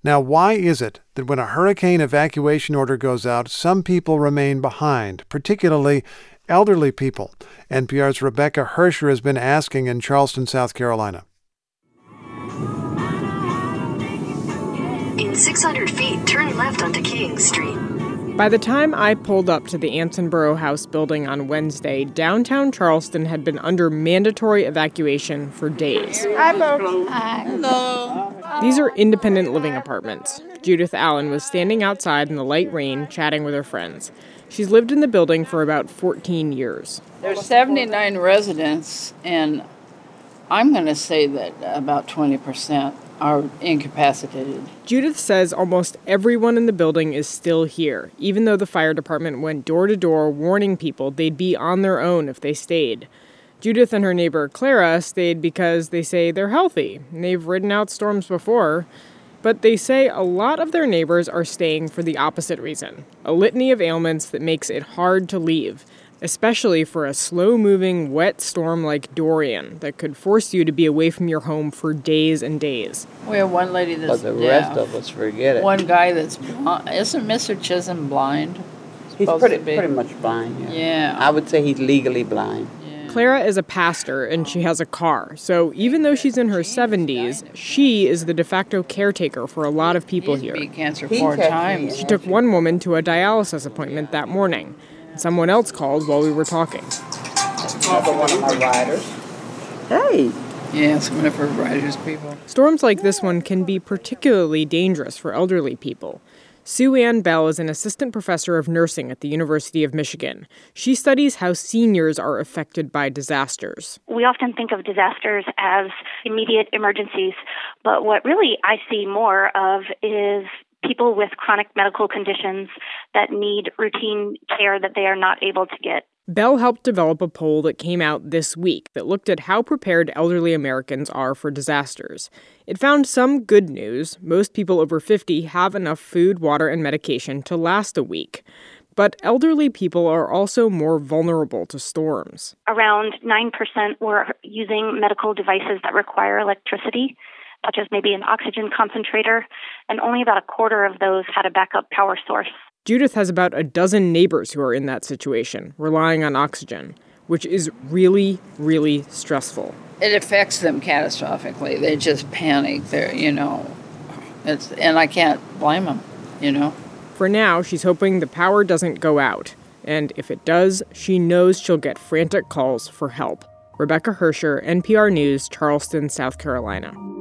Now, why is it that when a hurricane evacuation order goes out, some people remain behind, particularly elderly people? NPR's Rebecca Hersher has been asking in Charleston, South Carolina. In 600 feet, turn left onto King Street. By the time I pulled up to the Ansonborough House building on Wednesday, downtown Charleston had been under mandatory evacuation for days. Hi, folks. Hi. Hello. These are independent living apartments. Judith Allen was standing outside in the light rain, chatting with her friends. She's lived in the building for about 14 years. There's 79 residents, and I'm going to say that about 20% are incapacitated. Judith says almost everyone in the building is still here, even though the fire department went door to door warning people they'd be on their own if they stayed. Judith and her neighbor Clara stayed because they say they're healthy. They've ridden out storms before. But they say a lot of their neighbors are staying for the opposite reason, a litany of ailments that makes it hard to leave, especially for a slow-moving, wet storm like Dorian that could force you to be away from your home for days and days. We have one lady that's deaf. But the rest of us forget it. One guy that's blind. Isn't Mr. Chisholm blind? He's pretty much blind, Yeah. I would say he's legally blind. Clara is a pastor, and she has a car. So even though she's in her 70s, she is the de facto caretaker for a lot of people here. He's beat cancer 4 times. She took one woman to a dialysis appointment that morning. Someone else called while we were talking. Another one of my riders. Hey. Yeah, it's one of her riders' people. Storms like this one can be particularly dangerous for elderly people. Sue Ann Bell is an assistant professor of nursing at the University of Michigan. She studies how seniors are affected by disasters. We often think of disasters as immediate emergencies, but what really I see more of is people with chronic medical conditions that need routine care that they are not able to get. Bell helped develop a poll that came out this week that looked at how prepared elderly Americans are for disasters. It found some good news. Most people over 50 have enough food, water, and medication to last a week. But elderly people are also more vulnerable to storms. Around 9% were using medical devices that require electricity, such as maybe an oxygen concentrator, and only about a quarter of those had a backup power source. Judith has about a dozen neighbors who are in that situation, relying on oxygen, which is really, really stressful. It affects them catastrophically. They just panic. And I can't blame them, For now, she's hoping the power doesn't go out. And if it does, she knows she'll get frantic calls for help. Rebecca Hersher, NPR News, Charleston, South Carolina.